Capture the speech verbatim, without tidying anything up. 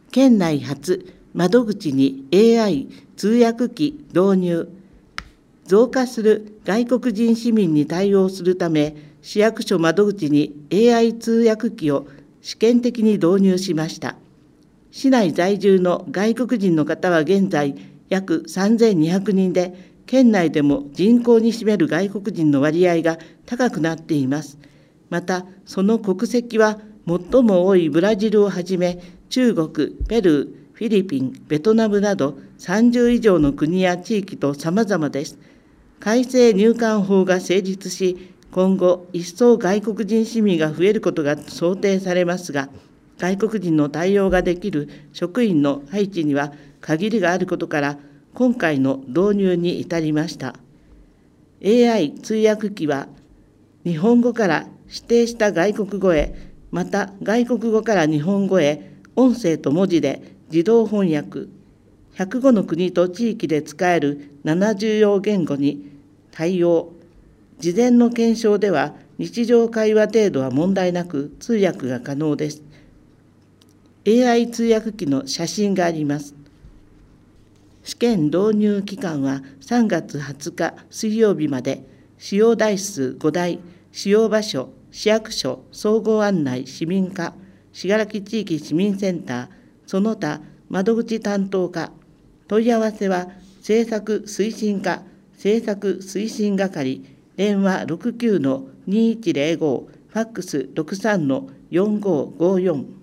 県内初、窓口に エーアイ 通訳機導入。増加する外国人市民に対応するため、市役所窓口に エーアイ 通訳機を試験的に導入しました。市内在住の外国人の方は現在約さんぜんにひゃくにんで、県内でも人口に占める外国人の割合が高くなっています。また、その国籍は最も多いブラジルをはじめ、中国、ペルー、フィリピン、ベトナムなどさんじゅう以上の国や地域と様々です。改正入管法が成立し、今後一層外国人市民が増えることが想定されますが、外国人の対応ができる職員の配置には限りがあることから、今回の導入に至りました。エーアイ 通訳機は、日本語から指定した外国語へ、また外国語から日本語へ、音声と文字で自動翻訳、ひゃくごの国と地域で使えるななじゅうよう言語に対応。事前の検証では、日常会話程度は問題なく通訳が可能です。エーアイ 通訳機の写真があります。試験導入期間はさんがつはつか水曜日まで、使用台数ごだい、使用場所、市役所、総合案内、市民課、信楽地域市民センター、その他窓口担当課、問い合わせは政策推進課、政策推進係、電話 ろくきゅうのにいちぜろご、ファックス ろくさんのよんごーごーよん。